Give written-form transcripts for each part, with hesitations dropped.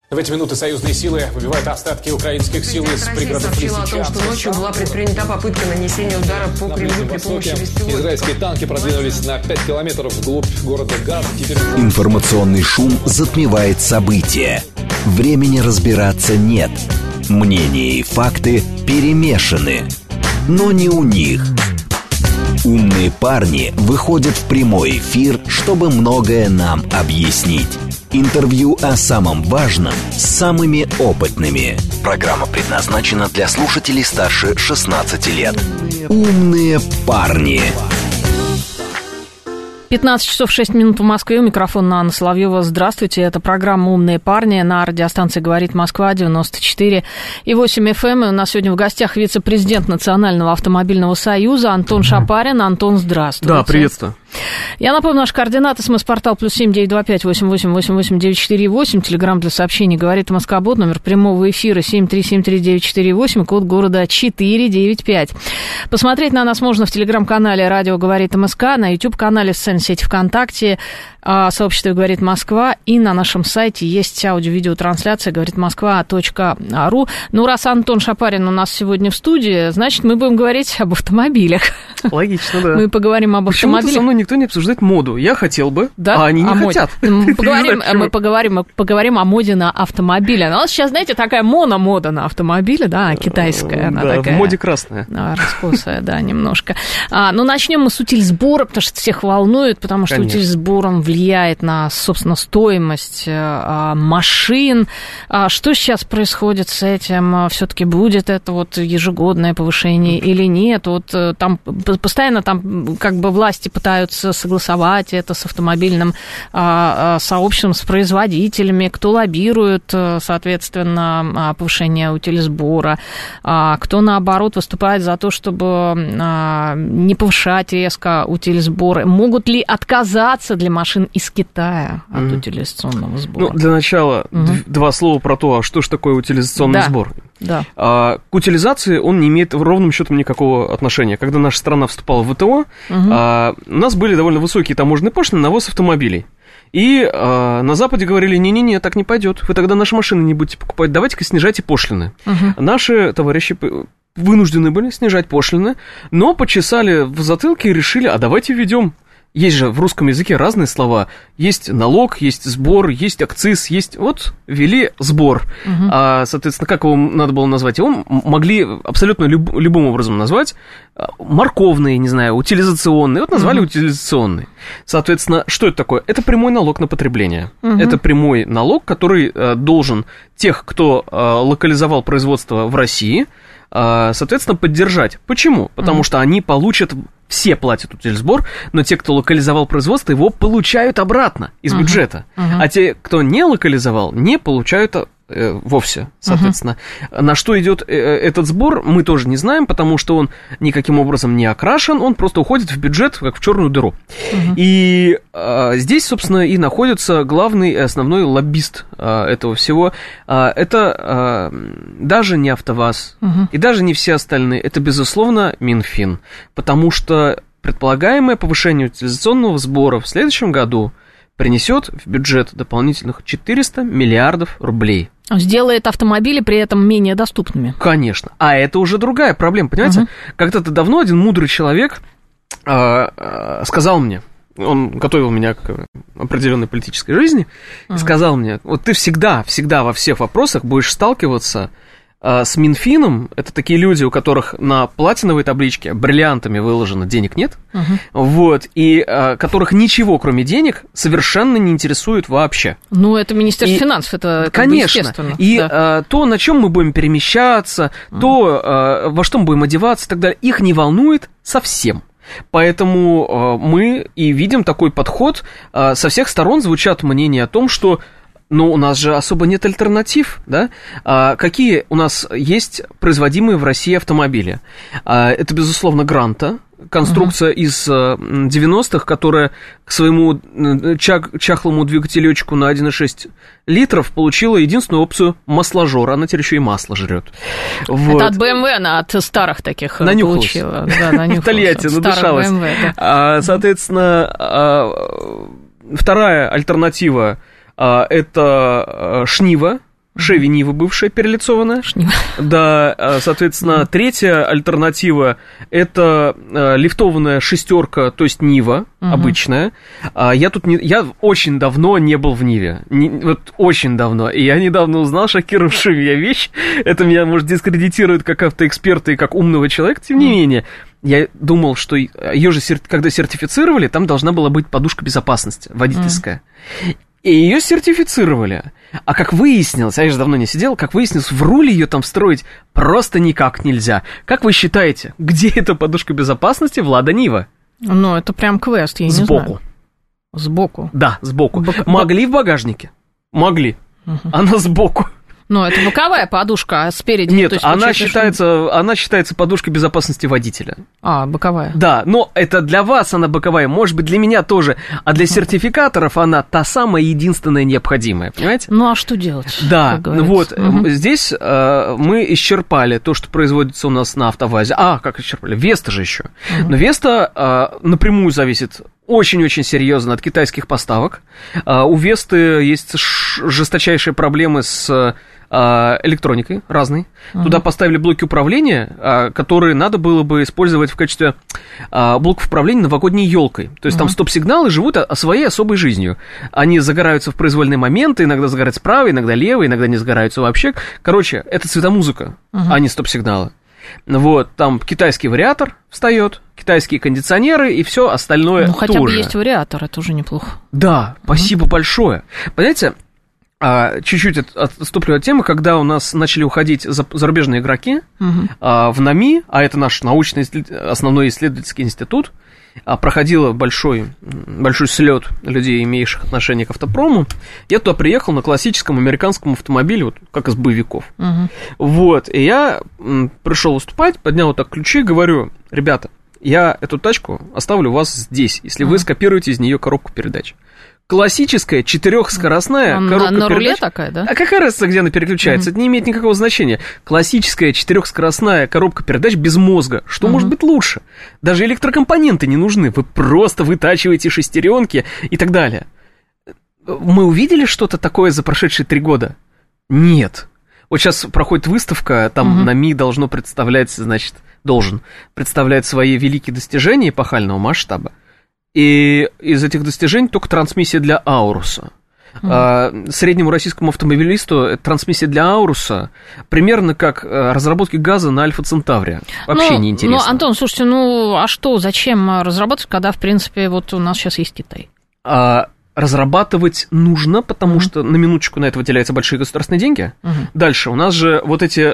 В эти минуты союзные силы выбивают остатки украинских сил из пригородов Лисичанска. Сообщила о том, что ночью была предпринята попытка нанесения удара по Кремлю при помощи беспилотников. Израильские танки продвинулись на 5 километров вглубь города Газ. Информационный шум затмевает события. Времени разбираться нет. Мнения и факты перемешаны. Но не у них. Умные парни выходят в прямой эфир, чтобы многое нам объяснить. Интервью о самом важном с самыми опытными. Программа предназначена для слушателей старше 16 лет. Умные парни. 15 часов 6 минут в Москве. У микрофона Анна Соловьева. Здравствуйте. Это программа «Умные парни» на радиостанции «Говорит Москва» 94,8 FM. У нас сегодня в гостях вице-президент Национального автомобильного союза Антон Шапарин. Антон, здравствуйте. Да, приветствую. Я напомню, наши координаты. СМС-портал +7 925 88 88 948. Телеграмм для сообщений «Говорит Москва-бот». Номер прямого эфира 7373948. Код города 495. Посмотреть на нас можно в телеграм-канале «Радио говорит МСК», на YouTube-канале социальной сети ВКонтакте, сообщество «Говорит Москва», и на нашем сайте есть аудио-видеотрансляция говоритмосква.ру. Ну, раз Антон Шапарин у нас сегодня в студии, значит, мы будем говорить об автомобилях. Логично, да. Мы поговорим об автомобилях. Почему-то со мной никто не обсуждает моду. Я хотел бы, да? А они не хотят. Мы поговорим о моде на автомобили. У нас сейчас, знаете, такая мода на автомобили, да, китайская. Она да, такая, в моде красная. Раскосая, да, немножко. Ну, начнем мы с утильсбора, потому что всех волнует, потому что утильсбором влияет на, собственно, стоимость машин. Что сейчас происходит с этим? Все-таки будет это вот ежегодное повышение или нет? Вот там постоянно там как бы власти пытаются согласовать это с автомобильным сообществом, с производителями, кто лоббирует, соответственно, повышение утильсбора, кто, наоборот, выступает за то, чтобы не повышать резко утильсбор. Могут ли отказаться для машин из Китая от утилизационного сбора? Ну, для начала два слова про то, что же такое утилизационный сбор. Да. К утилизации он не имеет ровным счетом никакого отношения. Когда наша страна вступала в ВТО, у нас были довольно высокие таможенные пошлины на ввоз автомобилей. И на Западе говорили, не-не-не, так не пойдет. Вы тогда наши машины не будете покупать, давайте-ка снижайте пошлины. Наши товарищи вынуждены были снижать пошлины, но почесали в затылке и решили, а давайте введем. Есть же в русском языке разные слова. Есть налог, есть сбор, есть акциз, есть... Вот, ввели сбор. Соответственно, как его надо было назвать? Его могли абсолютно любым образом назвать. Морковный, не знаю, утилизационный. Вот назвали утилизационный. Соответственно, что это такое? Это прямой налог на потребление. Это прямой налог, который должен тех, кто локализовал производство в России, соответственно, поддержать. Почему? Потому что они получат... Все платят утильсбор, но те, кто локализовал производство, его получают обратно из бюджета. А те, кто не локализовал, не получают вовсе, соответственно. На что идет этот сбор, мы тоже не знаем, потому что он никаким образом не окрашен, он просто уходит в бюджет, как в черную дыру. И здесь, собственно, и находится главный и основной лоббист этого всего. Это даже не АвтоВАЗ, и даже не все остальные, это, безусловно, Минфин, потому что предполагаемое повышение утилизационного сбора в следующем году принесет в бюджет дополнительных 400 миллиардов рублей. Сделает автомобили при этом менее доступными. Конечно. А это уже другая проблема, понимаете? Когда-то давно один мудрый человек сказал мне, он готовил меня к определенной политической жизни, и сказал мне, вот ты всегда во всех вопросах будешь сталкиваться с Минфином. Это такие люди, у которых на платиновой табличке бриллиантами выложено денег нет, вот, и которых ничего, кроме денег, совершенно не интересует вообще. Ну, это Министерство финансов, это конечно. Естественно. И то, на чем мы будем перемещаться, то, во что мы будем одеваться и так далее, их не волнует совсем. Поэтому мы и видим такой подход. Со всех сторон звучат мнения о том, что у нас же особо нет альтернатив, да? Какие у нас есть производимые в России автомобили? Это, безусловно, Гранта, конструкция из 90-х, которая к своему чахлому двигателечку на 1,6 литров получила единственную опцию масложора. Она теперь еще и масло жрет. Вот. Это от BMW она от старых таких получила. Да, нанюхалась. В Тольятти надышалась. Соответственно, вторая альтернатива – это Шнива, Chevy Niva бывшая перелицованная. Да, соответственно, третья альтернатива – это лифтованная шестерка, то есть Нива обычная. Я очень давно не был в Ниве, вот очень давно. И я недавно узнал шокирующую меня вещь. Это меня, может, дискредитирует как автоэксперта и как умного человека, тем не менее. Я думал, что ее же, когда сертифицировали, там должна была быть подушка безопасности водительская. И ее сертифицировали. А как выяснилось, а я же давно не сидел, как выяснилось, в руль ее там встроить просто никак нельзя. Как вы считаете, где эта подушка безопасности в Лада Нива? Ну, это прям квест, я не знаю. Сбоку. Сбоку? Да, сбоку. Могли в багажнике? Могли. Она сбоку. Но это боковая подушка, а спереди... Нет, она считается подушкой безопасности водителя. А, боковая. Да, но это для вас она боковая, может быть, для меня тоже. А для сертификаторов она та самая единственная необходимая, понимаете? Ну, а что делать? Да, вот, здесь мы исчерпали то, что производится у нас на АвтоВАЗе. Как исчерпали? Веста же еще. Но Веста напрямую зависит... очень-очень серьезно от китайских поставок. У Весты есть жесточайшие проблемы с электроникой разной. Туда поставили блоки управления, которые надо было бы использовать в качестве блоков управления новогодней елкой. То есть там стоп-сигналы живут своей особой жизнью. Они загораются в произвольные моменты, иногда загораются справа, иногда лево, иногда не загораются вообще. Короче, это цветомузыка, а не стоп-сигналы. Вот, там китайский вариатор встает, китайские кондиционеры и все остальное тоже. Ну, хотя бы есть вариатор, это уже неплохо. Да, спасибо большое. Понимаете, чуть-чуть отступлю от темы, когда у нас начали уходить зарубежные игроки в НАМИ, а это наш научный основной исследовательский институт, проходил большой слет людей, имеющих отношение к автопрому. Я туда приехал на классическом американском автомобиле, вот как из боевиков. Вот, и я пришел выступать, поднял вот так ключи, говорю: ребята, я эту тачку оставлю у вас здесь, если вы скопируете из нее коробку передач. Классическая четырехскоростная коробка на передач. руле такая, да? А какая разница, где она переключается? Это не имеет никакого значения. Классическая четырехскоростная коробка передач без мозга. Что может быть лучше? Даже электрокомпоненты не нужны. Вы просто вытачиваете шестеренки и так далее. Мы увидели что-то такое за прошедшие 3 года? Нет. Вот сейчас проходит выставка, там НАМИ должен представлять свои великие достижения эпохального масштаба. И из этих достижений только трансмиссия для Ауруса. Среднему российскому автомобилисту трансмиссия для Ауруса примерно как разработки газа на Альфа Центавре. Вообще неинтересно. Ну, Антон, слушайте, а что, зачем разрабатывать, когда, в принципе, вот у нас сейчас есть Китай? Разрабатывать нужно, потому что на минуточку на это выделяются большие государственные деньги. Дальше, у нас же вот эти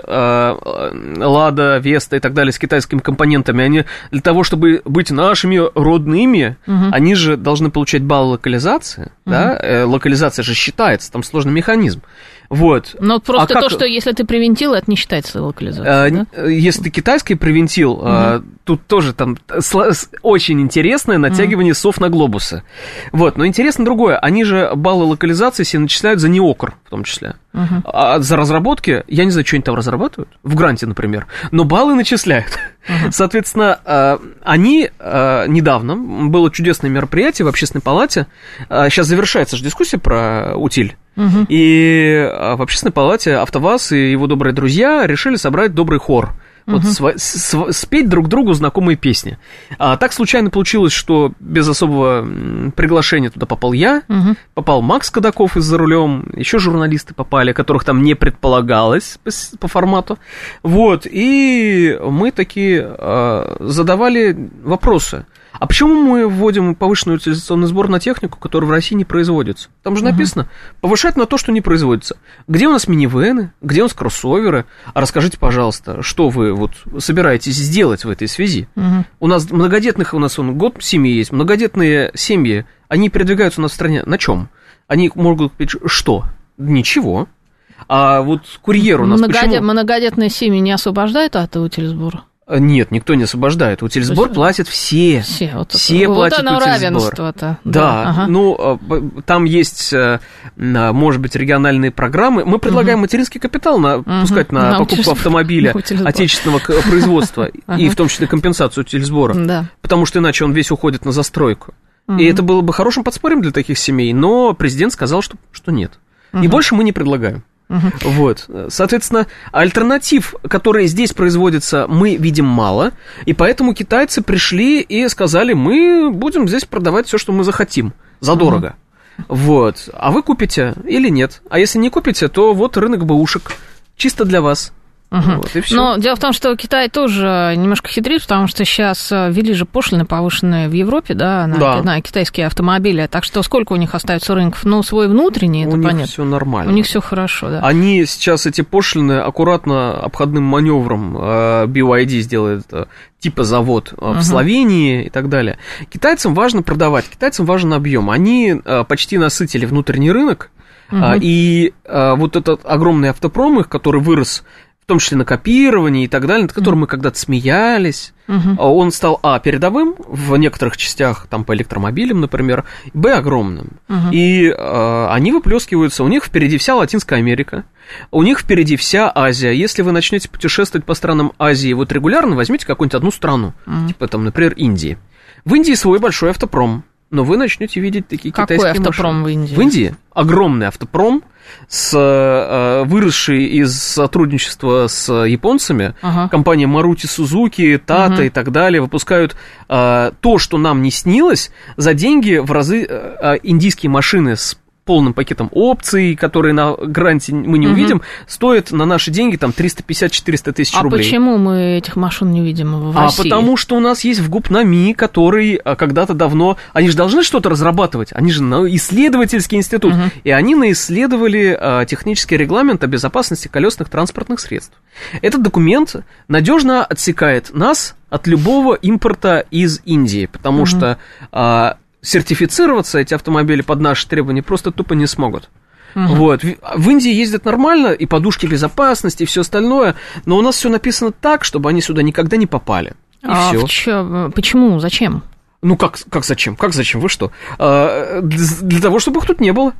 Лада, Веста и так далее с китайскими компонентами, они для того, чтобы быть нашими родными, они же должны получать баллы локализации, да? Локализация же считается, там сложный механизм. Вот. Но просто то, что если ты привинтил, это не считается локализацией, да? Если ты китайский привинтил, тут тоже там очень интересное натягивание сов на глобусы. Вот, но интересно другое. Они же баллы локализации себе начисляют за неокр, в том числе. А за разработки, я не знаю, что они там разрабатывают, в гранте, например, но баллы начисляют. Соответственно, они недавно, было чудесное мероприятие в Общественной палате, сейчас завершается же дискуссия про утиль, и в Общественной палате АвтоВАЗ и его добрые друзья решили собрать добрый хор. Вот спеть друг другу знакомые песни. Так случайно получилось, что без особого приглашения туда попал я, попал Макс Кадаков из «За рулем», еще журналисты попали, которых там не предполагалось по формату. Вот, и мы такие задавали вопросы. А почему мы вводим повышенный утилизационный сбор на технику, которая в России не производится? Там же написано, повышать на то, что не производится. Где у нас минивэны, где у нас кроссоверы? А расскажите, пожалуйста, что вы вот собираетесь сделать в этой связи? У нас многодетных, год семьи есть, многодетные семьи, они передвигаются у нас в стране на чем? Они могут купить что? Ничего. А вот курьер у нас почему? Многодетные семьи не освобождают от утилизбора? Нет, никто не освобождает. Утильсбор платят все. Все платят оно утильсбор. Равенство-то. Да, там есть, может быть, региональные программы. Мы предлагаем материнский капитал пускать на покупку автомобиля отечественного производства, и в том числе компенсацию утильсбора. Да. Потому что иначе он весь уходит на застройку. И это было бы хорошим подспорьем для таких семей, но президент сказал, что нет. И больше мы не предлагаем. Вот, соответственно, альтернатив, которые здесь производятся, мы видим мало, и поэтому китайцы пришли и сказали, мы будем здесь продавать все, что мы захотим, задорого. Вот, а вы купите или нет? А если не купите, то вот рынок бэушек, чисто для вас. Вот, но дело в том, что Китай тоже немножко хитрит, потому что сейчас ввели же пошлины повышенные в Европе, да, на китайские автомобили. Так что сколько у них остается рынков? Ну, свой внутренний, это понятно. У них все нормально. У них все хорошо, да. Они сейчас эти пошлины аккуратно обходным маневром BYD сделает типа завод в Словении и так далее. Китайцам важно продавать, китайцам важен объем. Они почти насытили внутренний рынок, и вот этот огромный автопром их, который вырос, в том числе на копировании и так далее, над которым мы когда-то смеялись, он стал, передовым в некоторых частях, там, по электромобилям, например, огромным. И они выплескиваются, у них впереди вся Латинская Америка, у них впереди вся Азия. Если вы начнете путешествовать по странам Азии вот регулярно, возьмите какую-нибудь одну страну, типа, там, например, Индии. В Индии свой большой автопром, но вы начнете видеть такие китайские машины. Какой автопром в Индии? В Индии огромный автопром, выросший из сотрудничества с японцами. Компания Maruti Suzuki, Tata и так далее выпускают то, что нам не снилось, за деньги в разы индийские машины с полным пакетом опций, которые на гранте мы не увидим, стоят на наши деньги там 350-400 тысяч рублей. А почему мы этих машин не видим в России? Потому что у нас есть вгупнами, который когда-то давно... Они же должны что-то разрабатывать, они же исследовательский институт, и они наисследовали технический регламент о безопасности колесных транспортных средств. Этот документ надежно отсекает нас от любого импорта из Индии, потому что... сертифицироваться эти автомобили под наши требования просто тупо не смогут. Вот. В Индии ездят нормально, и подушки безопасности, и все остальное, но у нас все написано так, чтобы они сюда никогда не попали. И все. Почему? Зачем? Ну, как зачем? Как зачем? Вы что? Для того, чтобы их тут не было.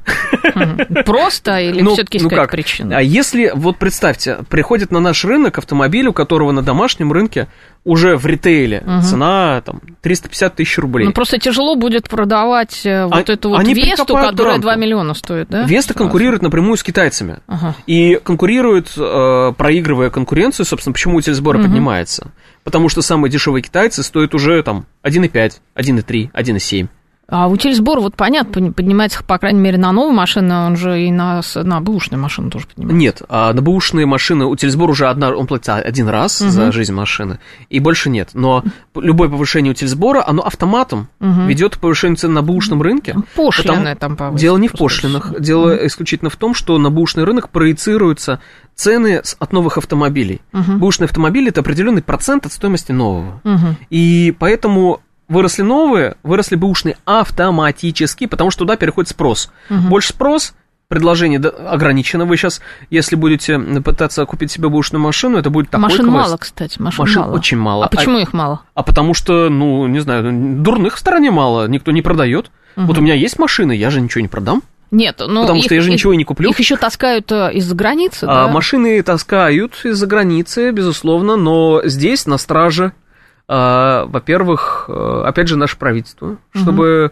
Просто или все-таки есть какая-то причина? А если, вот представьте, приходит на наш рынок автомобиль, у которого на домашнем рынке уже в ритейле цена там 350 тысяч рублей. Ну, просто тяжело будет продавать вот эту вот Весту, которая 2 миллиона стоит, да? Веста конкурирует напрямую с китайцами. И конкурирует, проигрывая конкуренцию, собственно, почему утильсбор поднимается. Потому что самые дешевые китайцы стоят уже там 1,5, 1,3, 1,7. А утильсбор, вот понятно, поднимается, по крайней мере, на новые машины, он же и на бэушные машины тоже поднимается. Нет, на бэушные машины утильсбор уже он платит один раз за жизнь машины, и больше нет. Но любое повышение утильсбора, оно автоматом ведет к повышению цен на бэушном рынке. Пошлины там повысить. Дело не в пошлинах, дело исключительно в том, что на бэушный рынок проецируются цены от новых автомобилей. Бэушные автомобили – это определенный процент от стоимости нового. И поэтому... Выросли новые, выросли бэушные автоматически, потому что туда переходит спрос. Больше спрос, предложение ограничено. Вы сейчас, если будете пытаться купить себе бэушную машину, это будет такой машин мало, кстати, машин мало. Очень мало. А почему их мало? А потому что, ну, не знаю, дурных в стороне мало, никто не продает. Вот у меня есть машины, я же ничего не продам. Нет, ну... Потому что я же ничего и не куплю. Их еще таскают из-за границы, да? Машины таскают из-за границы, безусловно, но здесь на страже... Во-первых, опять же, наше правительство. Чтобы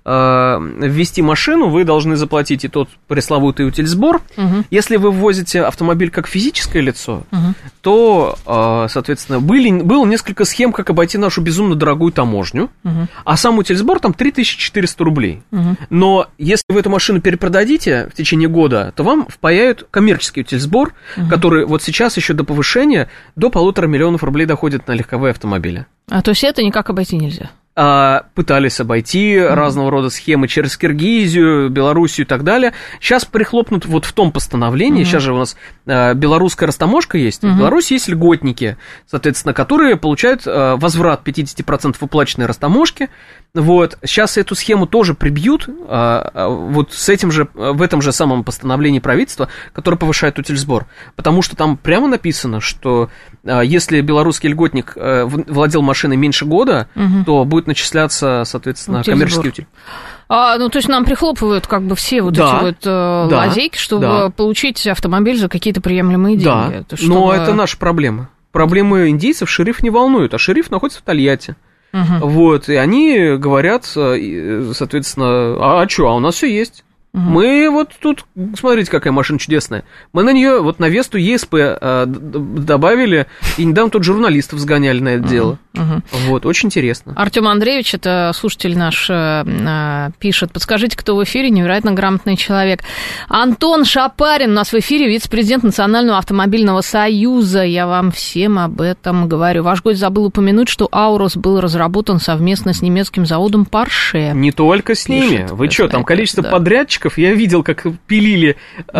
ввести машину, вы должны заплатить и тот пресловутый утильсбор. Если вы ввозите автомобиль как физическое лицо, то, соответственно, было несколько схем, как обойти нашу безумно дорогую таможню, а сам утильсбор там 3400 рублей. Но если вы эту машину перепродадите в течение года, то вам впаяют коммерческий утильсбор, который вот сейчас еще до повышения до 1,5 миллиона рублей доходит на легковые автомобили. То есть это никак обойти нельзя? Пытались обойти разного рода схемы через Киргизию, Белоруссию и так далее. Сейчас прихлопнут вот в том постановлении, сейчас же у нас белорусская растаможка есть, в Беларуси есть льготники, соответственно, которые получают возврат 50% уплаченной растаможки. Вот. Сейчас эту схему тоже прибьют вот с этим же, в этом же самом постановлении правительства, которое повышает утильсбор. Потому что там прямо написано, что если белорусский льготник владел машиной меньше года, то будет начисляться, соответственно, коммерческий утиль. Ну, то есть нам прихлопывают как бы все вот эти вот лазейки, чтобы получить автомобиль за какие-то приемлемые деньги. Да, но это наша проблема. Проблемы индийцев шериф не волнует, а шериф находится в Тольятти. Вот, и они говорят, соответственно, а что, а у нас все есть. Мы вот тут, смотрите, какая машина чудесная. Мы на нее, вот на Весту ЕСП добавили, и недавно тут журналистов сгоняли на это дело. Вот, очень интересно. Артем Андреевич, это слушатель наш, пишет: подскажите, кто в эфире, невероятно грамотный человек. Антон Шапарин у нас в эфире, вице-президент Национального автомобильного союза. Я вам всем об этом говорю. Ваш гость забыл упомянуть, что Аурус был разработан совместно с немецким заводом Porsche. Не только с ними. Вы что, там количество подрядчиков, я видел, как пилили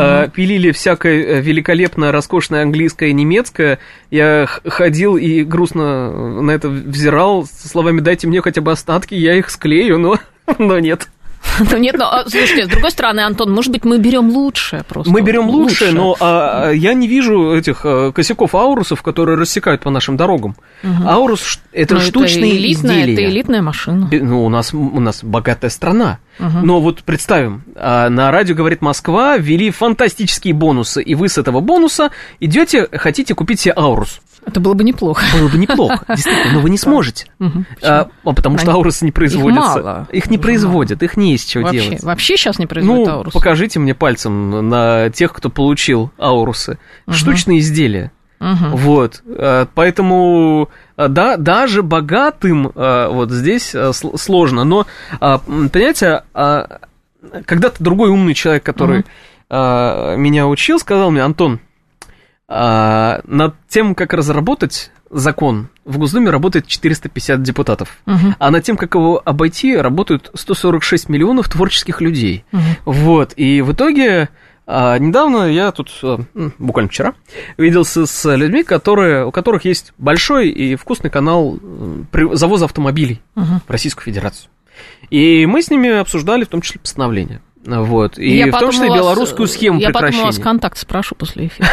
всякое великолепное, роскошное английское и немецкое. Я ходил и грустно на это взирал со словами: дайте мне хотя бы остатки, я их склею, но нет. Ну нет, но слушайте, с другой стороны, Антон, может быть, мы берем лучшее просто. Мы берем лучшее, но я не вижу этих косяков аурусов, которые рассекают по нашим дорогам. Аурус — это штучные изделия. Это элитная машина. Ну, у нас богатая страна. Но вот представим, на радио «Говорит Москва» ввели фантастические бонусы, и вы с этого бонуса хотите купить себе аурус. Это было бы неплохо. Было бы неплохо, действительно, но вы не сможете. Потому что аурусы не производятся. Их мало. Их не производят, их не из чего делать. Вообще сейчас не производят аурусы? Покажите мне пальцем на тех, кто получил аурусы. Штучные изделия. Вот, поэтому, да, даже богатым вот здесь сложно. Но, понимаете, когда-то другой умный человек, который меня учил, сказал мне: Антон, над тем, как разработать закон, в Госдуме работает 450 депутатов, а над тем, как его обойти, работают 146 миллионов творческих людей. Вот, и в итоге недавно я тут, буквально вчера, виделся с людьми, у которых есть большой и вкусный канал завоза автомобилей в Российскую Федерацию. И мы с ними обсуждали в том числе постановление. Вот, и в том числе белорусскую схему прекращения. Я потом у вас контакт спрошу после эфира.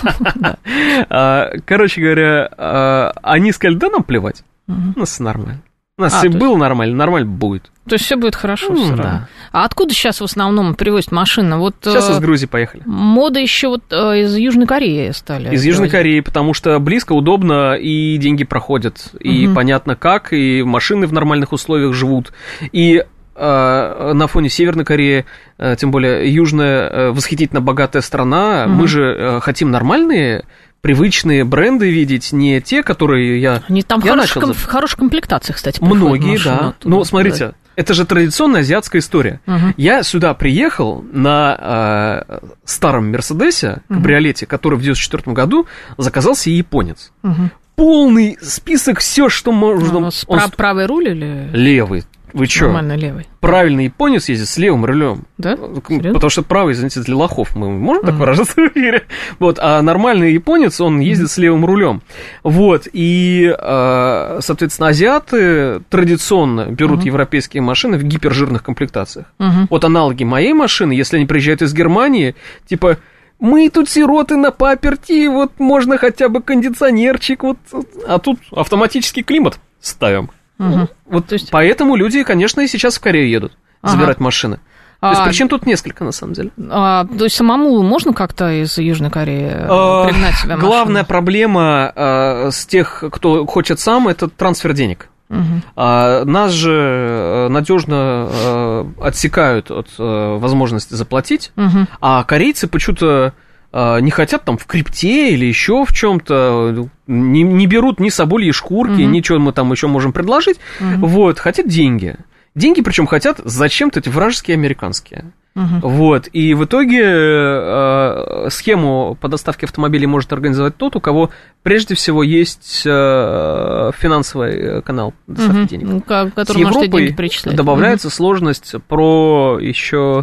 Короче говоря, они сказали: да нам плевать, у нас нормально. У нас все было нормально будет. То есть все будет хорошо все равно. А откуда сейчас в основном привозят машины? Вот, сейчас из Грузии поехали. Мода еще вот из Южной Кореи стали. Из Южной Кореи, потому что близко, удобно, и деньги проходят, и понятно как, и машины в нормальных условиях живут, и на фоне Северной Кореи, тем более южная, восхитительно богатая страна, мы же хотим нормальные, привычные бренды видеть, не те, которые я Они там в хорошей комплектации, кстати, многие, да. Но смотрите, это же традиционная азиатская история. Я сюда приехал на старом Мерседесе, кабриолете, который в 1994 году заказал себе японец. Полный список, все, что можно. Правый руль или левый? Вы чё? Нормально левый. Правильный японец ездит с левым рулем. Да? Серьезно? Потому что правый, извините, для лохов. Мы можем так выражаться в эфире? Вот, а нормальный японец, он ездит с левым рулем. Вот, и, соответственно, азиаты традиционно берут европейские машины в гипержирных комплектациях. Вот аналоги моей машины, если они приезжают из Германии, типа: мы тут сироты на паперти, вот можно хотя бы кондиционерчик, вот, а тут автоматический климат ставим. Вот, то есть... Поэтому люди, конечно, и сейчас в Корею едут забирать машины. То есть причин тут несколько, на самом деле. То есть самому можно как-то из Южной Кореи пригнать себе машину? Главная проблема с тех, кто хочет сам, это трансфер денег. Нас же надежно отсекают от возможности заплатить, а корейцы почему-то не хотят там в крипте или еще в чем-то, не берут ни собольи шкурки, ничего мы там еще можем предложить, вот, хотят деньги. Деньги, причем хотят зачем-то эти вражеские американские. Вот, и в итоге схему по доставке автомобилей может организовать тот, у кого прежде всего есть финансовый канал доставки денег. Который может деньги причислять. Добавляется сложность про еще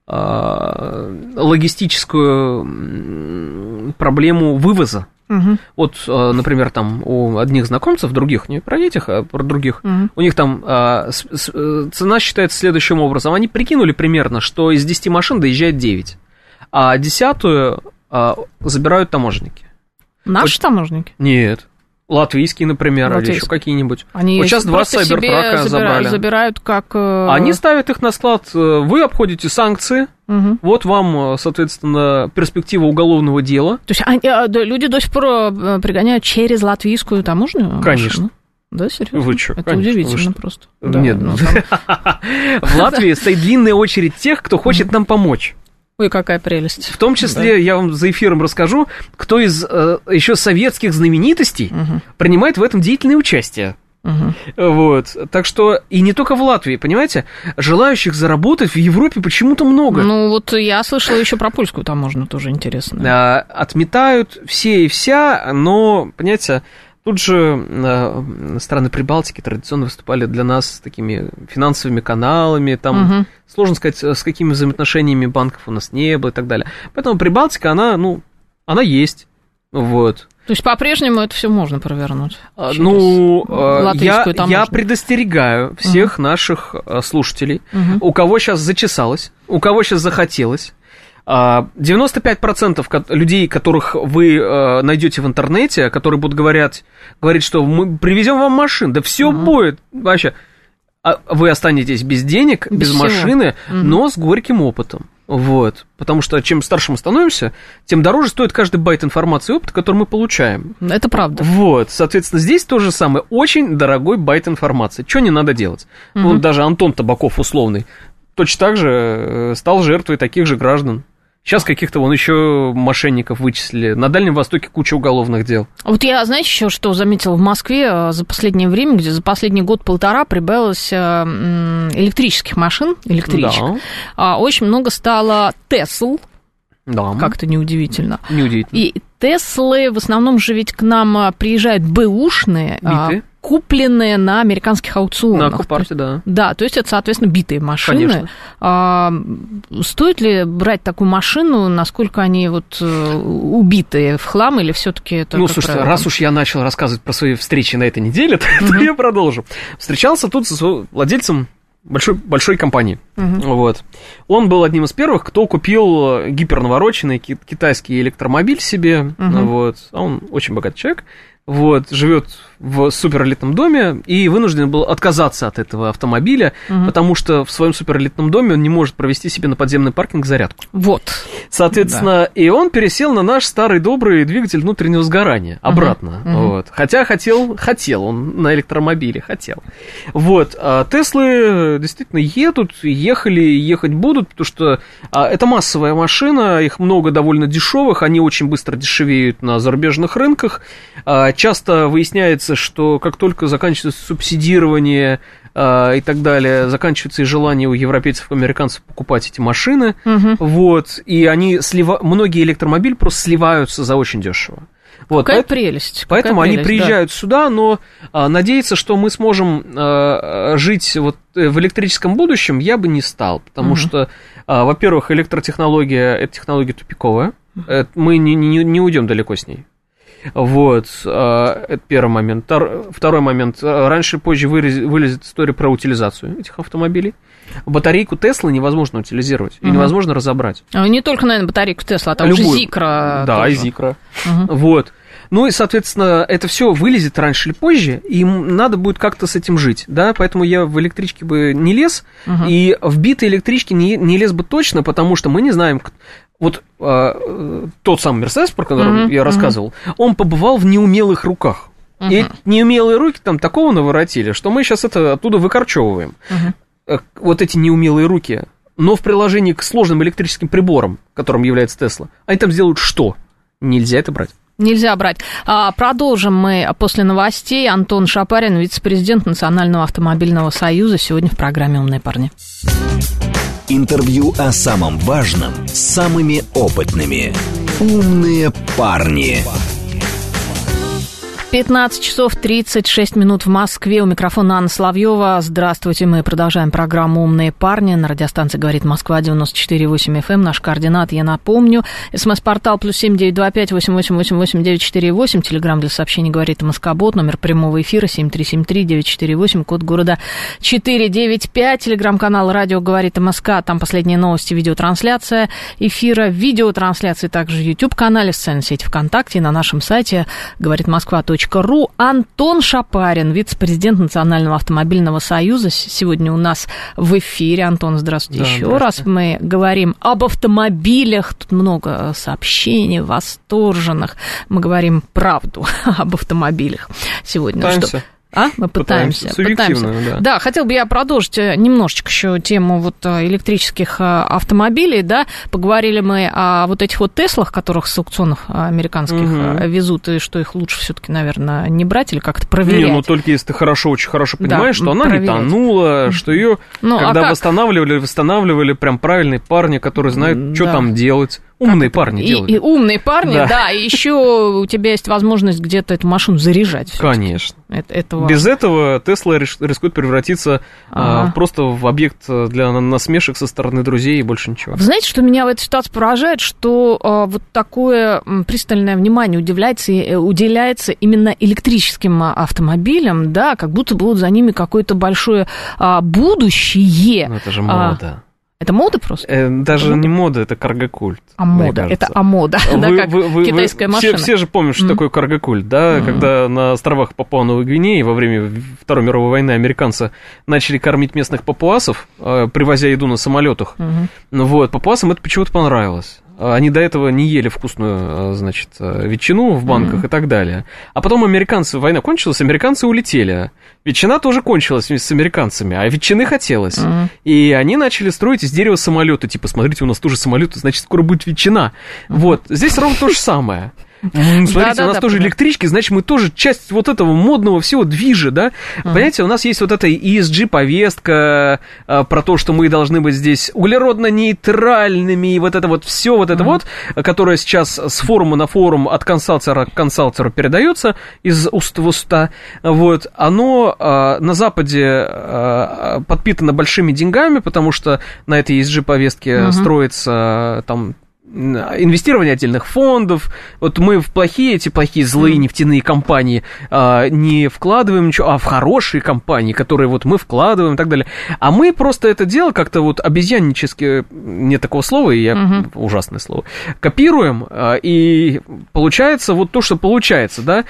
логистическую проблему вывоза. Вот, например, там у одних знакомцев, других, не про этих, а про других, у них там цена считается следующим образом. Они прикинули примерно, что из 10 машин доезжает 9, а 10-ю забирают таможенники. Наши таможенники? Нет. Латвийские, например, или еще какие-нибудь. Они вот сейчас 2 сайбертрака забирают как... Они ставят их на склад, вы обходите санкции, вот вам, соответственно, перспектива уголовного дела. То есть люди до сих пор пригоняют через латвийскую таможню? Конечно. Машину? Да, серьезно? Вы что? Это удивительно просто. Нет. В Латвии стоит длинная очередь тех, кто хочет нам помочь. Ой, какая прелесть. В том числе, я вам за эфиром расскажу, кто из еще советских знаменитостей принимает в этом деятельное участие. Вот. Так что, и не только в Латвии, понимаете, желающих заработать в Европе почему-то много. Ну, вот я слышала еще про польскую таможню, тоже интересно. Отметают все и вся, но, понимаете, тут же страны Прибалтики традиционно выступали для нас такими финансовыми каналами, там сложно сказать, с какими взаимоотношениями банков у нас не было и так далее. Поэтому Прибалтика, она есть, вот. То есть по-прежнему это все можно провернуть? Я предостерегаю всех наших слушателей, у кого сейчас зачесалось, у кого сейчас захотелось. 95% людей, которых вы найдете в интернете, которые будут говорить, что мы привезем вам машин, да все будет вообще. Вы останетесь без денег, без машины, но с горьким опытом. Вот. Потому что чем старше мы становимся, тем дороже стоит каждый байт информации и опыта, который мы получаем. Это правда. Вот. Соответственно, здесь то же самое. Очень дорогой байт информации. Что не надо делать? Вот даже Антон Табаков условный точно так же стал жертвой таких же граждан. Сейчас каких-то еще мошенников вычислили. На Дальнем Востоке куча уголовных дел. Вот я, знаете, еще что заметила в Москве за последнее время, где за последний год-полтора прибавилось электрических машин, электричек. Да. Очень много стало Тесл. Да. Как-то неудивительно. Неудивительно. И Теслы в основном же ведь к нам приезжают бэушные, купленные на американских аукционах. На Копарте, да. Да, то есть это, соответственно, битые машины. Стоит ли брать такую машину, насколько они вот убитые в хлам, или все-таки это... Ну, слушайте, раз уж я начал рассказывать про свои встречи на этой неделе, то я продолжу. Встречался тут со владельцем большой компании. Вот. Он был одним из первых, кто купил гипернавороченный китайский электромобиль себе. Вот. А он очень богатый человек. Вот, живет в суперэлитном доме и вынужден был отказаться от этого автомобиля, потому что в своем суперэлитном доме он не может провести себе на подземный паркинг зарядку. Вот. Соответственно, и он пересел на наш старый добрый двигатель внутреннего сгорания обратно. Вот. Хотя хотел он на электромобиле, хотел. Вот. А Теслы действительно ехать будут, потому что это массовая машина, их много довольно дешевых, они очень быстро дешевеют на зарубежных рынках. Часто выясняется, что как только заканчивается субсидирование и так далее, заканчивается и желание у европейцев и американцев покупать эти машины, вот, и многие электромобили просто сливаются за очень дешево. Вот, какая прелесть. Поэтому они приезжают сюда, но надеяться, что мы сможем жить вот в электрическом будущем, я бы не стал, потому что, во-первых, электротехнология – это технология тупиковая, мы не уйдем далеко с ней. Вот, это первый момент. Второй момент. Раньше или позже вылезет история про утилизацию этих автомобилей. Батарейку Теслы невозможно утилизировать, и невозможно разобрать. Не только, наверное, батарейку Тесла, а там уже Зикра. Да, и Зикра. Вот. Ну и, соответственно, это все вылезет раньше или позже, и надо будет как-то с этим жить, да, поэтому я в электричке бы не лез, и в битые электрички не лез бы точно, потому что мы не знаем... Вот тот самый Мерседес, про который я рассказывал, он побывал в неумелых руках. И неумелые руки там такого наворотили, что мы сейчас это оттуда выкорчевываем. Вот эти неумелые руки. Но в приложении к сложным электрическим приборам, которым является Тесла, они там сделают что? Нельзя это брать. Нельзя брать. Продолжим мы после новостей. Антон Шапарин, вице-президент Национального автомобильного союза, сегодня в программе «Умные парни». Интервью о самом важном с самыми опытными. «Умные парни». 15 часов 36 минут в Москве. У микрофона Анна Соловьева. Здравствуйте. Мы продолжаем программу «Умные парни». На радиостанции «Говорит Москва» 94,8 FM. Наш координат, я напомню. СМС-портал +7 925 8888 948. Телеграмм для сообщений «Говорит Москобот». Номер прямого эфира 7373 948. Код города 495. Телеграм-канал «Радио Говорит МСК». Там последние новости, видеотрансляция эфира. Видеотрансляции также в YouTube-канале, в социальной сети ВКонтакте и на нашем сайте говоритмосква.ру. Антон Шапарин, вице-президент Национального автомобильного союза, сегодня у нас в эфире. Антон, здравствуйте еще раз. Мы говорим об автомобилях. Тут много сообщений восторженных. Мы говорим правду об автомобилях сегодня. Мы пытаемся. Да, хотел бы я продолжить немножечко еще тему вот электрических автомобилей, да, поговорили мы о вот этих вот Теслах, которых с аукционов американских везут, и что их лучше все-таки, наверное, не брать или как-то проверять. Не, ну только если ты очень хорошо понимаешь, что она не тонула, что ее, когда восстанавливали прям правильные парни, которые знают, что там делать. Умные парни делают. И умные парни, да, и еще у тебя есть возможность где-то эту машину заряжать. Конечно. Это важно. Без этого Тесла рискует превратиться просто в объект для насмешек со стороны друзей и больше ничего. Вы знаете, что меня в этой ситуации поражает, что вот такое пристальное внимание уделяется именно электрическим автомобилям, да, как будто бы вот за ними какое-то большое будущее. Ну, это же мода. Это мода просто? Даже не мода, это карго-культ. Мода, это мода, да, как китайская машина. Все же помнят, что такое карго-культ, да, когда на островах Папуа-Новой Гвинеи во время Второй мировой войны американцы начали кормить местных папуасов, привозя еду на самолетах. Вот, папуасам это почему-то понравилось. Они до этого не ели вкусную, значит, ветчину в банках и так далее. А потом война кончилась, американцы улетели. Ветчина тоже кончилась вместе с американцами, а ветчины хотелось. И они начали строить из дерева самолеты. Типа, смотрите, у нас тоже самолеты, значит, скоро будет ветчина. Вот, здесь ровно то же самое. Смотрите, у нас тоже электрички, значит, мы тоже часть вот этого модного всего движа, да? Понимаете, у нас есть вот эта ESG-повестка про то, что мы должны быть здесь углеродно-нейтральными, и вот это вот все вот это вот, которое сейчас с форума на форум от консалтера к консалтеру передается из уст в уста, вот, оно на Западе подпитано большими деньгами, потому что на этой ESG-повестке строится там инвестирование отдельных фондов. Вот мы в плохие, злые нефтяные компании не вкладываем ничего, а в хорошие компании, которые вот мы вкладываем и так далее. А мы просто это дело как-то вот обезьяннически, нет такого слова, ужасное слово, копируем, и получается вот то, что получается, да.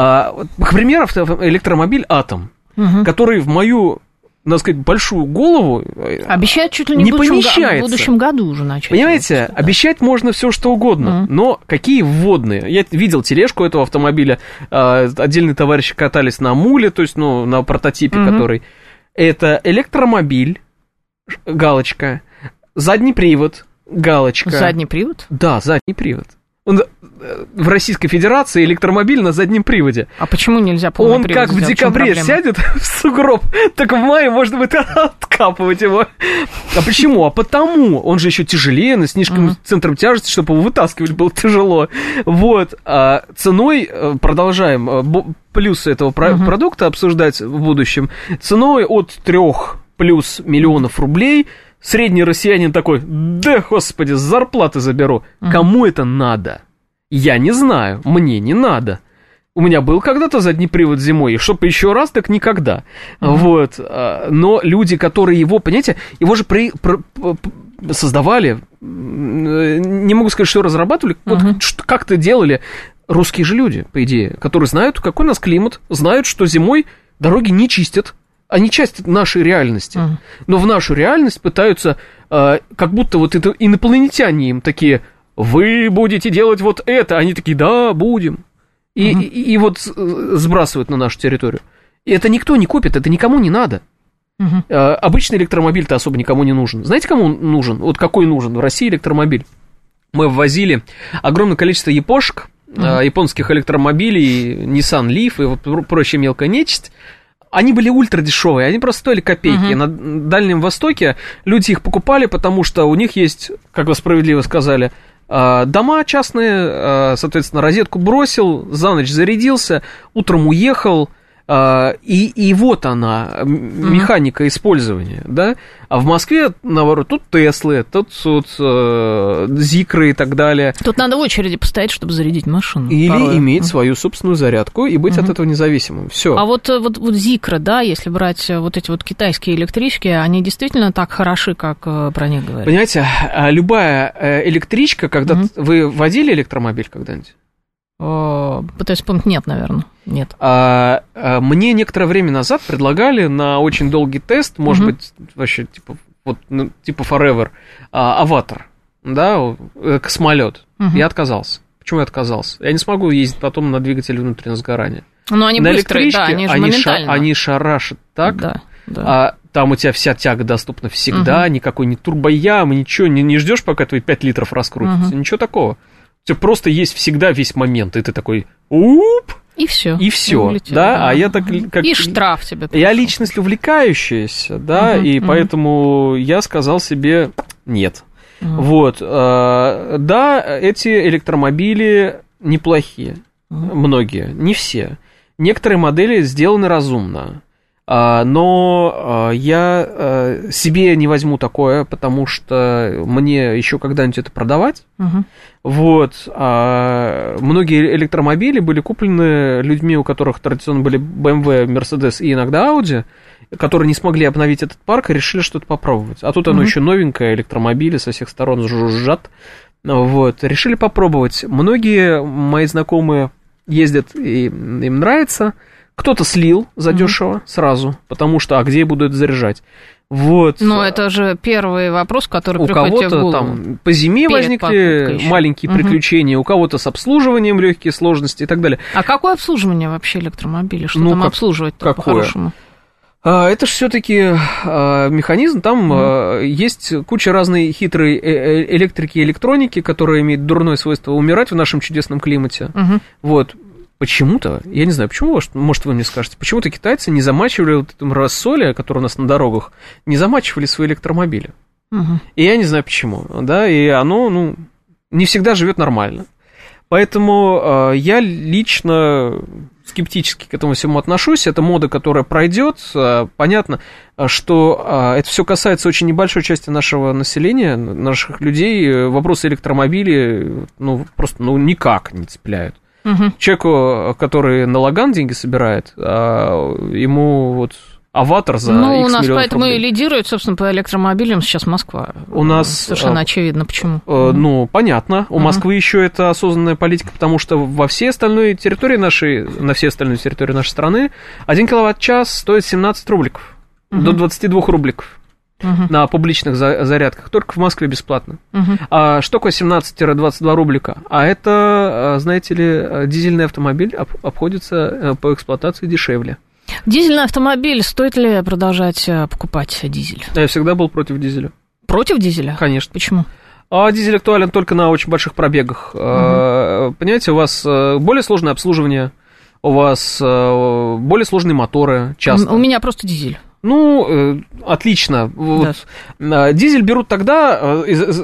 К примеру, электромобиль «Атом», который в мою, надо сказать, большую голову обещают чуть ли не в будущем году уже начать. Понимаете, обещать можно все что угодно, но какие вводные? Я видел тележку этого автомобиля, отдельные товарищи катались на муле, то есть, на прототипе, который... Это электромобиль, галочка, задний привод, галочка. Задний привод? Да, задний привод. В Российской Федерации электромобиль на заднем приводе. А почему нельзя полный привод? Он как в декабре сядет в сугроб, так в мае можно будет откапывать его. А почему? А потому. Он же еще тяжелее, с низким центром тяжести, чтобы его вытаскивать было тяжело. Вот. А ценой, продолжаем плюсы этого продукта обсуждать в будущем, ценой от 3 плюс миллионов рублей средний россиянин такой: да, господи, с зарплаты заберу. Кому это надо? Я не знаю, мне не надо. У меня был когда-то задний привод зимой, и чтобы еще раз, так никогда. Вот. Но люди, которые его, понимаете, его же создавали, не могу сказать, что разрабатывали, вот как-то делали русские же люди, по идее, которые знают, какой у нас климат, знают, что зимой дороги не чистят. Они часть нашей реальности. Но в нашу реальность пытаются, как будто вот это инопланетяне им такие: вы будете делать вот это. Они такие: да, будем. И вот сбрасывают на нашу территорию. И это никто не купит, это никому не надо. Обычный электромобиль-то особо никому не нужен. Знаете, кому он нужен? Вот какой нужен в России электромобиль? Мы ввозили огромное количество япошек, японских электромобилей, Nissan Leaf и вот прочая мелкая нечисть. Они были ультрадешевые, они просто стоили копейки. На Дальнем Востоке люди их покупали, потому что у них есть, как вы справедливо сказали, дома частные, соответственно, розетку бросил, за ночь зарядился, утром уехал, и вот она, механика использования, да? А в Москве, наоборот, тут Теслы, тут Зикры и так далее. Тут надо в очереди постоять, чтобы зарядить машину. Или иметь свою собственную зарядку и быть от этого независимым. Все. А вот Зикры, да, если брать вот эти вот китайские электрички, они действительно так хороши, как про них говорят? Понимаете, любая электричка, когда вы водили электромобиль когда-нибудь? Пытаюсь вспомнить, нет, наверное, нет. Мне некоторое время назад предлагали на очень долгий тест, может быть, вообще, типа Forever, аватар, да, космолет. Я отказался. Почему я отказался? Я не смогу ездить потом на двигателе внутреннего сгорания. Но они на быстрые, электричке, да, они же моментально. Они шарашат так, да. А там у тебя вся тяга доступна всегда, никакой ни турбоямы, ничего, не ждешь, пока твои 5 литров раскрутятся, ничего такого. У тебя просто есть всегда весь момент, и ты такой, уп, и все. И все, да, а я так... Как, и штраф тебе. Я личность увлекающаяся, да, и поэтому я сказал себе нет. Вот, да, эти электромобили неплохие, многие, не все. Некоторые модели сделаны разумно. Но я себе не возьму такое, потому что мне еще когда-нибудь это продавать. Вот. Многие электромобили были куплены людьми, у которых традиционно были BMW, Mercedes и иногда Audi, которые не смогли обновить этот парк и решили что-то попробовать. А тут оно еще новенькое, электромобили со всех сторон жужжат. Вот. Решили попробовать. Многие мои знакомые ездят, и им нравится. Кто-то слил задешево сразу, потому что, а где я буду это заряжать? Вот. Но это же первый вопрос, который приходит тебе в голову. У кого-то там по зиме возникли маленькие приключения, у кого-то с обслуживанием легкие сложности и так далее. А какое обслуживание вообще электромобиля? Что там обслуживать-то по-хорошему? Это же все-таки механизм, там есть куча разной хитрой электрики и электроники, которая имеет дурное свойство умирать в нашем чудесном климате. Вот. Почему-то, я не знаю, почему, может, вы мне скажете, почему-то китайцы не замачивали вот эту рассоли, которая у нас на дорогах, не замачивали свои электромобили. И я не знаю почему, да, и оно, не всегда живет нормально. Поэтому я лично скептически к этому всему отношусь. Это мода, которая пройдет. Понятно, что это все касается очень небольшой части нашего населения, наших людей. Вопросы электромобилей, просто никак не цепляют. Человеку, который на Лаган деньги собирает, ему вот аватар за X миллионов рублей. У нас поэтому и лидирует, собственно, по электромобилям сейчас Москва. У нас... Совершенно очевидно, почему. Понятно. У Москвы еще это осознанная политика, потому что во всей остальной территории на всей остальной территории нашей страны 1 киловатт-час стоит 17 рубликов. До 22 рубликов. На публичных зарядках, только в Москве бесплатно. А что такое 17-22 рублика? А это, знаете ли, дизельный автомобиль обходится по эксплуатации дешевле. Дизельный автомобиль, стоит ли продолжать покупать дизель? Я всегда был против дизеля. Против дизеля? Конечно. Почему? А дизель актуален только на очень больших пробегах. Понимаете, у вас более сложное обслуживание, у вас более сложные моторы часто. У меня просто дизель. Отлично. Вот. Дизель берут тогда...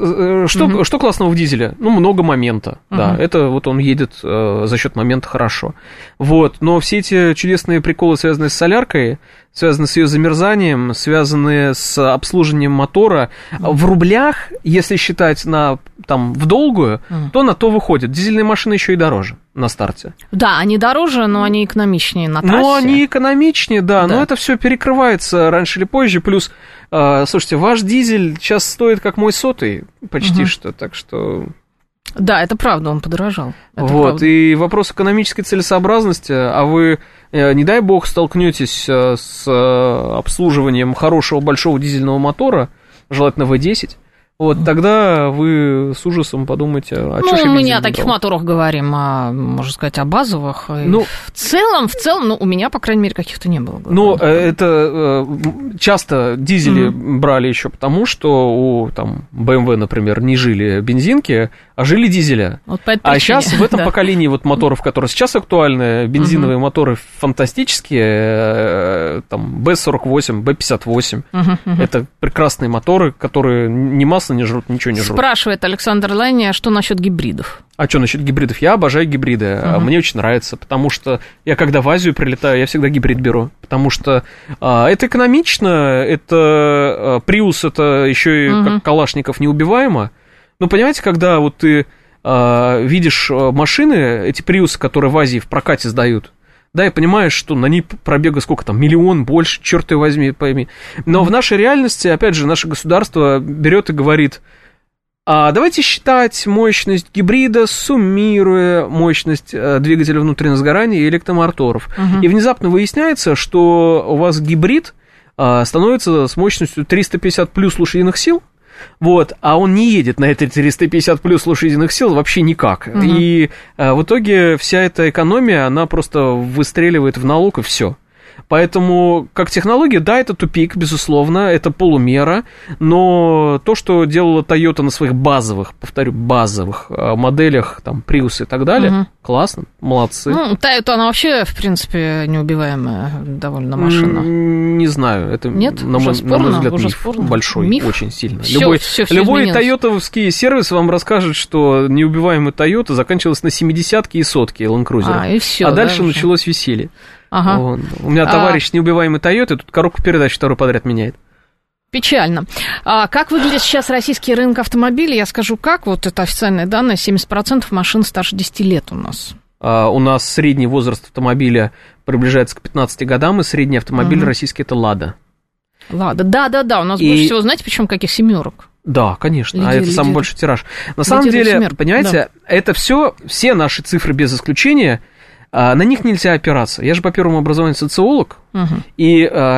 Что классного в дизеле? Много момента. Да, это вот он едет за счет момента хорошо. Вот. Но все эти чудесные приколы, связанные с соляркой, связанные с ее замерзанием, связанные с обслуживанием мотора, в рублях, если считать в долгую, то на то выходит. Дизельные машины еще и дороже на старте. Да, они дороже, но они экономичнее на трассе. Они экономичнее, да. Но это все перекрывается раньше или позже. Плюс, слушайте, ваш дизель сейчас стоит как мой сотый почти что, так что... Да, это правда, он подорожал. Правда. И вопрос экономической целесообразности, а вы, не дай бог, столкнетесь с обслуживанием хорошего большого дизельного мотора, желательно V10, вот тогда вы с ужасом подумаете, что же я мы не о таких моторах говорим, а, можно сказать, о базовых. В целом, у меня, по крайней мере, каких-то не было. Это часто дизели брали еще потому, что у BMW, например, не жили бензинки, а жили дизеля. А сейчас в этом поколении моторов, которые сейчас актуальны, бензиновые моторы фантастические, B48, B58, это прекрасные моторы, которые ни масла не жрут, ничего не жрут. Спрашивает Александр Ланя, что насчет гибридов? А что насчет гибридов? Я обожаю гибриды, мне очень нравится, потому что я когда в Азию прилетаю, я всегда гибрид беру, потому что это экономично, это Prius, это еще и как Калашников неубиваемо. Но понимаете, когда вот ты видишь машины, эти Prius, которые в Азии в прокате сдают, да, и понимаешь, что на ней пробега сколько там, 1 миллион, больше, черт ее возьми, пойми. Но в нашей реальности, опять же, наше государство берет и говорит, давайте считать мощность гибрида, суммируя мощность двигателя внутреннего сгорания и электромоторов. И внезапно выясняется, что у вас гибрид становится с мощностью 350 плюс лошадиных сил, Вот, а он не едет на эти 350 плюс лошадиных сил вообще никак. И в итоге вся эта экономия, она просто выстреливает в налог, и все. Поэтому, как технология, да, это тупик, безусловно, это полумера, но то, что делала Toyota на своих базовых, повторю, базовых моделях, там, Prius и так далее, классно, молодцы. Ну, Toyota, она вообще, в принципе, неубиваемая довольно машина. Не знаю, это, нет? на мой взгляд, миф большой, миф? Очень сильно. Всё Любой тойотовский сервис вам расскажет, что неубиваемый Toyota заканчивалась на 70-ки и сотки Land Cruiser, дальше началось веселье. Ага. У меня товарищ с неубиваемой Тойоты тут коробку передач второй подряд меняет. Печально. Как выглядит сейчас российский рынок автомобилей? Я скажу, как. Вот это официальные данные. 70% машин старше 10 лет у нас. У нас средний возраст автомобиля приближается к 15 годам, и средний автомобиль российский – это «Лада». «Лада». Да. У нас больше всего, знаете, причем каких семерок? Да, конечно, это самый большой тираж. На самом деле, понимаете, это все наши цифры без исключения – на них нельзя опираться. Я же по первому образованию социолог, и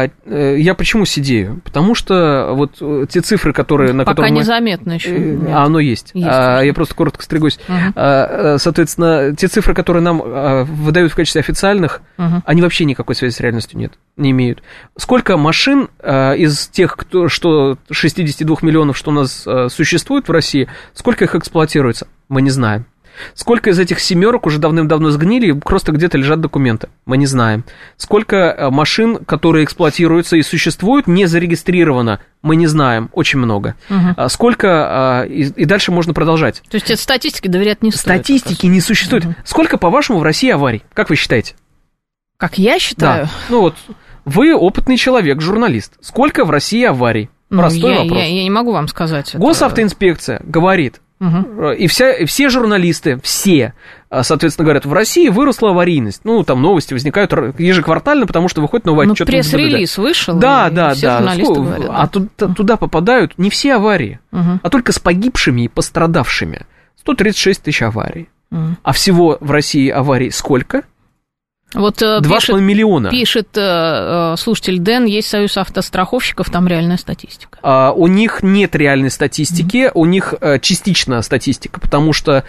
я почему сидею? Потому что вот те цифры, которые... Пока которые незаметно еще. Оно есть. Я просто коротко стригусь. Соответственно, те цифры, которые нам выдают в качестве официальных, они вообще никакой связи с реальностью не имеют. Сколько машин из тех, что 62 миллионов, что у нас существует в России, сколько их эксплуатируется, мы не знаем. Сколько из этих семерок уже давным-давно сгнили, просто где-то лежат документы, мы не знаем. Сколько машин, которые эксплуатируются и существуют, не зарегистрировано, мы не знаем, очень много. Сколько, и дальше можно продолжать. То есть это статистике доверять не стоит? Статистики не существует. Сколько, по-вашему, в России аварий? Как вы считаете? Как я считаю? Да. Ну вот, вы опытный человек, журналист. Сколько в России аварий? Простой вопрос. Я не могу вам сказать. Госавтоинспекция говорит, и все журналисты, соответственно, говорят, в России выросла аварийность. Ну, там новости возникают ежеквартально, потому что выходит новый отчет. Пресс-релиз вышел, да. журналисты говорят. А туда попадают не все аварии, а только с погибшими и пострадавшими. 136 тысяч аварий. А всего в России аварий сколько? Вот 2,5 миллиона. Пишет слушатель Дэн, есть союз автостраховщиков, там реальная статистика. У них нет реальной статистики, у них частичная статистика, потому что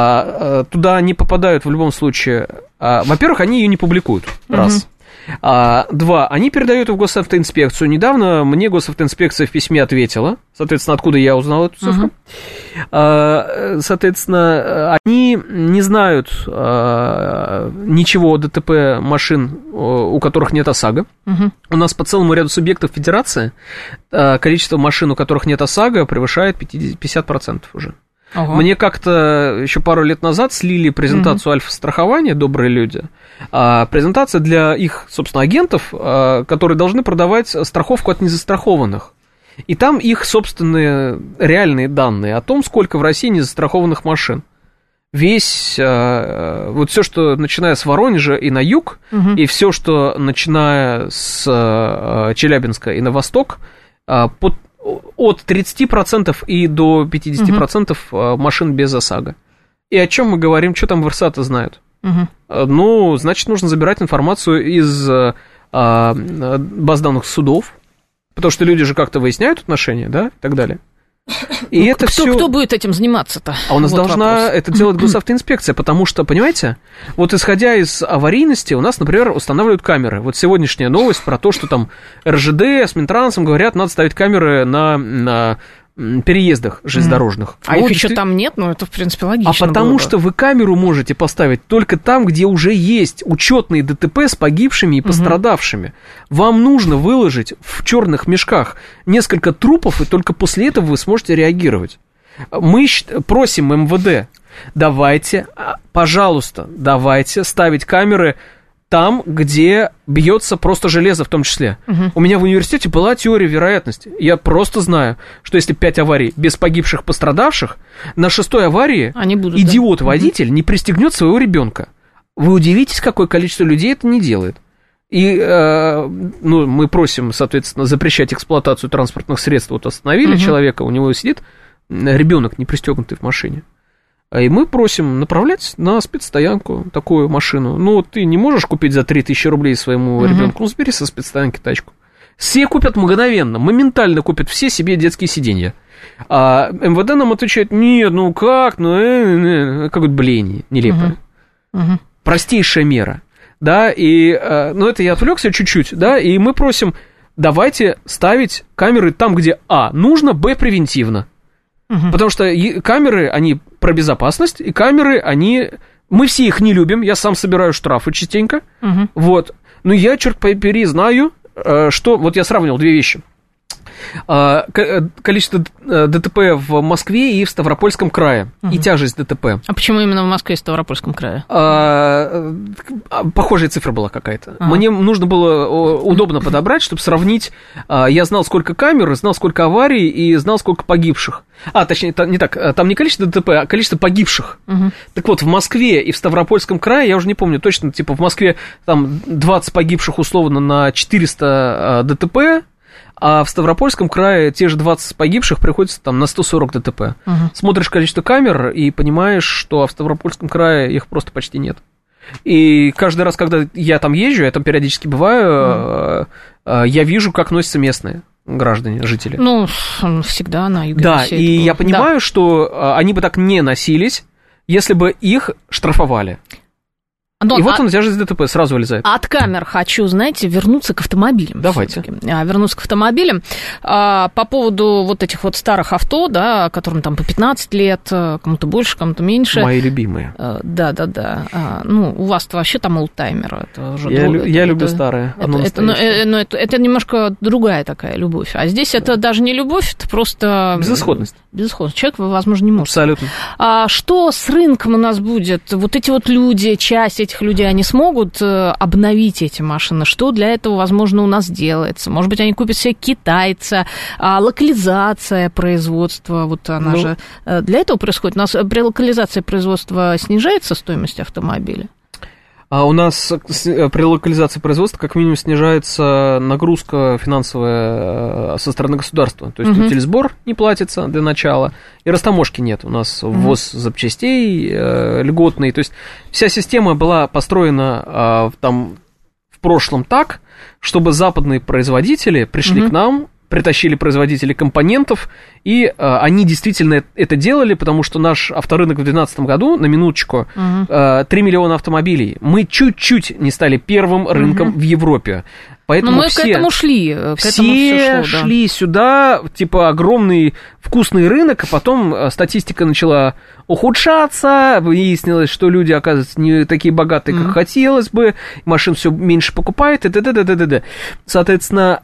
туда не попадают в любом случае. Во-первых, они ее не публикуют, раз. Два, они передают в госавтоинспекцию. Недавно мне госавтоинспекция в письме ответила, соответственно, откуда я узнал эту цифру. Соответственно, они не знают ничего о ДТП машин, у которых нет ОСАГО. У нас по целому ряду субъектов федерации количество машин, у которых нет ОСАГО, превышает 50% уже. Мне как-то еще пару лет назад слили презентацию Альфа-страхования, добрые люди. Презентация для их, собственно, агентов, которые должны продавать страховку от незастрахованных. И там их собственные реальные данные о том, сколько в России незастрахованных машин. Вот все, что начиная с Воронежа и на юг, и все, что начиная с Челябинска и на восток, от 30% и до 50% машин без ОСАГО. И о чем мы говорим, что там в РСА-то знают? Ну, значит, нужно забирать информацию из баз данных судов, потому что люди же как-то выясняют отношения, да, и так далее. И это кто будет этим заниматься-то? А у нас должна это делать госавтоинспекция, потому что, понимаете, вот исходя из аварийности, у нас, например, устанавливают камеры. Вот сегодняшняя новость про то, что там РЖД с Минтрансом говорят, надо ставить камеры на переездах железнодорожных. А их еще там нет, но это, в принципе, логично. А потому что вы камеру можете поставить только там, где уже есть учетные ДТП с погибшими и пострадавшими. Вам нужно выложить в черных мешках несколько трупов, и только после этого вы сможете реагировать. Мы просим МВД, давайте, пожалуйста, давайте ставить камеры там, где бьется просто железо в том числе. У меня в университете была теория вероятности. Я просто знаю, что если 5 аварий без погибших, пострадавших, на 6-й аварии идиот-водитель не пристегнет своего ребенка. Вы удивитесь, какое количество людей это не делает. И мы просим, соответственно, запрещать эксплуатацию транспортных средств. Вот остановили человека, у него сидит ребенок, не пристегнутый в машине. И мы просим направлять на спецстоянку такую машину. Ну, ты не можешь купить за 3000 рублей своему ребенку, забери со спецстоянки тачку. Все купят мгновенно, моментально купят все себе детские сиденья. А МВД нам отвечает: нет, ну как, ну, какое-то бление нелепое. Простейшая мера, да, и, ну, это я отвлекся чуть-чуть, да, и мы просим, давайте ставить камеры там, где, нужно, превентивно. Потому что камеры, они про безопасность, и камеры, мы все их не любим, я сам собираю штрафы частенько, вот, но я, черт побери, знаю, что, вот я сравнил две вещи. Количество ДТП в Москве и в Ставропольском крае, и тяжесть ДТП. А почему именно в Москве и Ставропольском крае? Похожая цифра была какая-то. Мне нужно было удобно подобрать, чтобы сравнить. Я знал, сколько камер, знал, сколько аварий, и знал, сколько погибших. Точнее, не так, там не количество ДТП, а количество погибших. Так вот, в Москве и в Ставропольском крае, я уже не помню точно, типа в Москве там 20 погибших условно на 400 ДТП, а в Ставропольском крае те же 20 погибших приходится там на 140 ДТП. Смотришь количество камер и понимаешь, что в Ставропольском крае их просто почти нет. И каждый раз, когда я там езжу, я там периодически бываю, я вижу, как носятся местные граждане, жители. Ну, всегда на юге. Да, и я понимаю, что они бы так не носились, если бы их штрафовали. Антон, и вот он, тяжесть ДТП сразу вылезает. От камер хочу, знаете, вернуться к автомобилям. Давайте. Вернуться к автомобилям. По поводу вот этих вот старых авто, да, которым там по 15 лет, кому-то больше, кому-то меньше. Мои любимые. Да. Ну, у вас-то вообще там олдтаймер. Я люблю старые. Это немножко другая такая любовь. А здесь это даже не любовь, это просто... Безысходность. Человек, возможно, не может. Абсолютно. Что с рынком у нас будет? Вот эти вот люди, часть этих людей, они смогут обновить эти машины? Что для этого, возможно, у нас делается? Может быть, они купят себе китайца, локализация производства, вот она же для этого происходит. У нас при локализации производства снижается стоимость автомобиля? У нас при локализации производства как минимум снижается нагрузка финансовая со стороны государства. То есть утильсбор не платится для начала, и растаможки нет. У нас ввоз запчастей льготный. То есть вся система была построена там в прошлом так, чтобы западные производители пришли к нам, притащили производители компонентов, и они действительно это делали, потому что наш авторынок в 2012 году, на минуточку, 3 миллиона автомобилей. Мы чуть-чуть не стали первым рынком в Европе. Поэтому мы к этому шли. Все шли сюда, типа огромный вкусный рынок, а потом статистика начала ухудшаться, выяснилось, что люди, оказывается, не такие богатые, как хотелось бы, машин все меньше покупают, и т.д. Соответственно,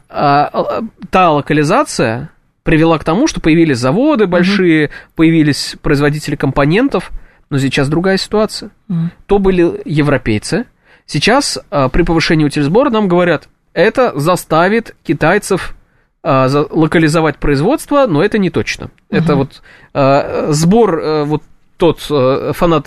та локализация привела к тому, что появились заводы большие, появились производители компонентов, но сейчас другая ситуация. То были европейцы, сейчас при повышении утильсбора нам говорят, это заставит китайцев локализовать производство, но это не точно. Это вот сбор, вот тот фанат,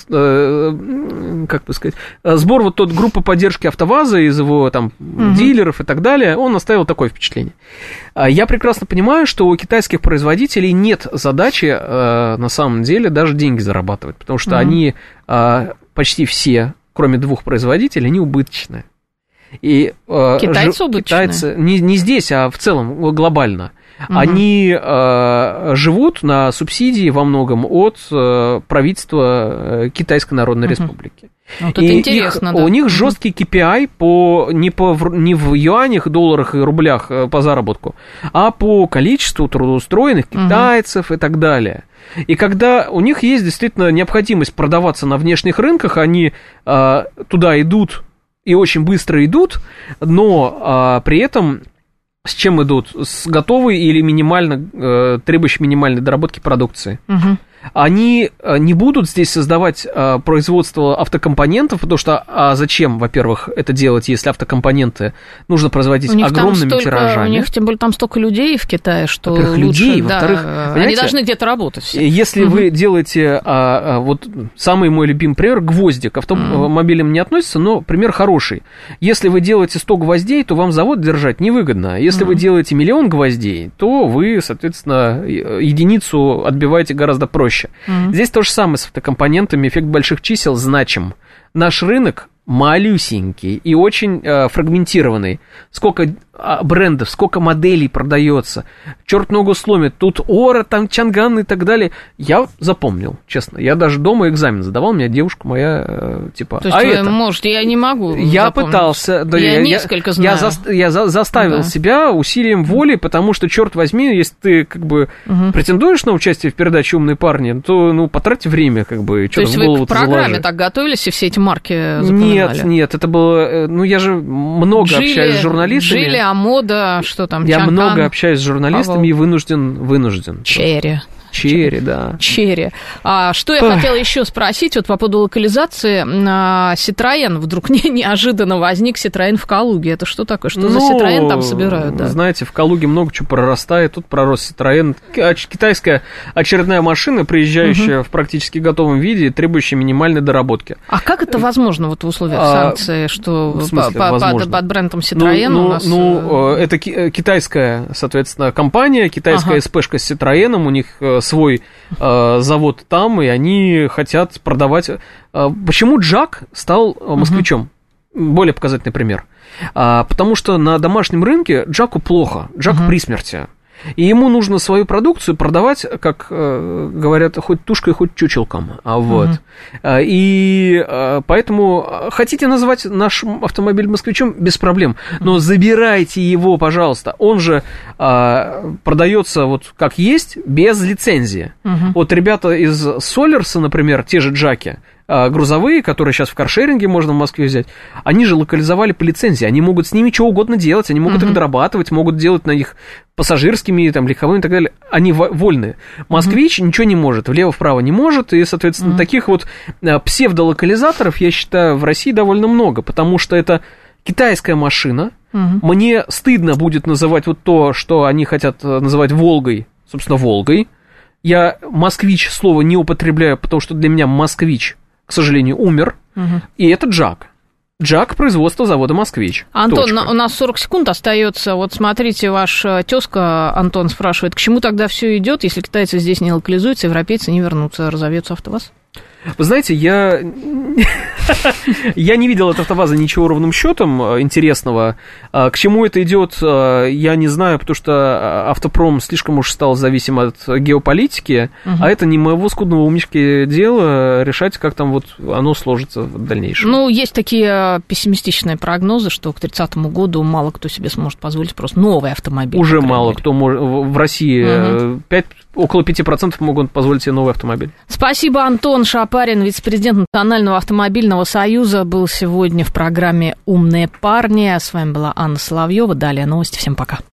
как бы сказать, сбор вот тот группы поддержки АвтоВАЗа из его там дилеров и так далее, он оставил такое впечатление. Я прекрасно понимаю, что у китайских производителей нет задачи на самом деле даже деньги зарабатывать, потому что они почти все, кроме 2 производителей, они убыточные. И китайцы убыточные? Китайцы, не здесь, а в целом глобально. Они живут на субсидии во многом от правительства Китайской Народной Республики. Вот это интересно, у них жесткий KPI не в юанях, долларах и рублях по заработку, а по количеству трудоустроенных китайцев и так далее. И когда у них есть действительно необходимость продаваться на внешних рынках, они туда идут и очень быстро идут, но при этом с чем идут? С готовой или минимально, требующей минимальной доработки продукции. Они не будут здесь создавать производство автокомпонентов, потому что зачем, во-первых, это делать, если автокомпоненты нужно производить огромными тиражами? У них, тем более, там столько людей в Китае, что во-первых, лучше, людей, во-вторых, они должны где-то работать все. Если вы делаете, вот самый мой любимый пример, гвозди, к автомобилям не относится, но пример хороший. Если вы делаете 100 гвоздей, то вам завод держать невыгодно. Если вы делаете 1 000 000 гвоздей, то вы, соответственно, единицу отбиваете гораздо проще. Здесь то же самое с автокомпонентами, эффект больших чисел значим. Наш рынок малюсенький и очень фрагментированный. Сколько брендов, сколько моделей продается. Черт ногу сломит. Тут Ора, там Чанган и так далее. Я запомнил, честно. Я даже дома экзамен задавал, у меня девушка моя, типа... То есть вы можете, я не могу Я запомнить. Пытался. Да, я несколько знаю. Я заставил себя усилием воли, потому что, черт возьми, если ты как бы претендуешь на участие в передаче «Умные парни», то, ну, потрать время, как бы, что-то в голову. То есть вы к программе так готовились и все эти марки запоминали? Нет, это было... Ну, я же много общаюсь с журналистами. Джили, Амода, что там, Я Чанган, много общаюсь с журналистами и вынужден. Черри, да. Черри. Что я хотела еще спросить, вот по поводу локализации. Citroёn, вдруг неожиданно возник Citroёn в Калуге. Это что такое? Что за Citroёn там собирают? Да? Знаете, в Калуге много чего прорастает. Тут пророс Citroёn. Китайская очередная машина, приезжающая в практически готовом виде, требующая минимальной доработки. А как это возможно вот в условиях санкций, что под брендом Citroёn у нас... это китайская, соответственно, компания, китайская СПшка с Citroёn, у них свой завод там, и они хотят продавать... Почему Джак стал москвичом? Более показательный пример. Потому что на домашнем рынке Джаку плохо, Джак при смерти. И ему нужно свою продукцию продавать, как говорят, хоть тушкой, хоть чучелком. И поэтому хотите назвать наш автомобиль москвичом, без проблем. Но забирайте его, пожалуйста. Он же продается вот как есть, без лицензии. Вот ребята из Солерса, например, те же Джаки, грузовые, которые сейчас в каршеринге можно в Москве взять, они же локализовали по лицензии, они могут с ними что угодно делать, они могут их дорабатывать, могут делать на них пассажирскими, там, легковыми и так далее, они вольные. Москвич ничего не может, влево-вправо не может, и, соответственно, таких вот псевдолокализаторов, я считаю, в России довольно много, потому что это китайская машина, мне стыдно будет называть вот то, что они хотят называть Волгой, собственно, Волгой. Я москвич слово не употребляю, потому что для меня москвич, к сожалению, умер. И это Джак. Джак производства завода «Москвич». Антон, у нас 40 секунд остается. Вот смотрите, ваш тезка Антон спрашивает, к чему тогда все идет, если китайцы здесь не локализуются, европейцы не вернутся, разовьется АвтоВАЗ? Вы знаете, я не видел от АвтоВАЗа ничего ровным счетом интересного. К чему это идет, я не знаю, потому что автопром слишком уж стал зависим от геополитики, а это не моего скудного умишки дело решать, как там вот оно сложится в дальнейшем. Ну, есть такие пессимистичные прогнозы, что к 30-му году мало кто себе сможет позволить просто новый автомобиль. Уже мало кто может. В России около 5% могут позволить себе новый автомобиль. Спасибо, Антон Шапарин, вице-президент Национального автомобильного союза, был сегодня в программе «Умные парни». С вами была Анна Соловьева. Далее новости. Всем пока.